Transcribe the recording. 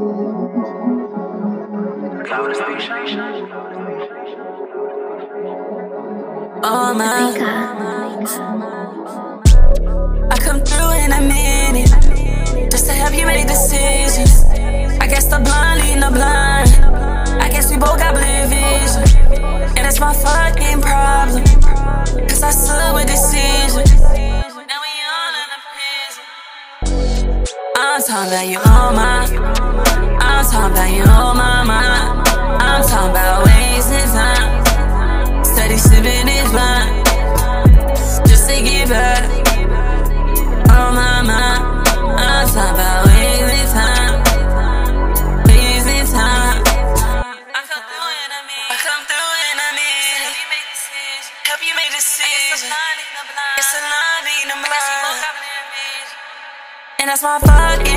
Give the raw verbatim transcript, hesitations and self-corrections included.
Oh my, I come through in a minute just to help you make decisions. I guess the blind leading the blind. I guess we both got blurred vision, and it's my fucking problem, cause I stood with decision. Now we all in a prison. I'm talking about you on my, I'm talking about you on my mind. I'm talking about wasting time. Steady sipping this wine just to get better. On my mind, I'm talking about wasting time, wasting time. I come through in a minute, I come through in a minute. Help you make decisions. It's a line in the blind, and that's my fucking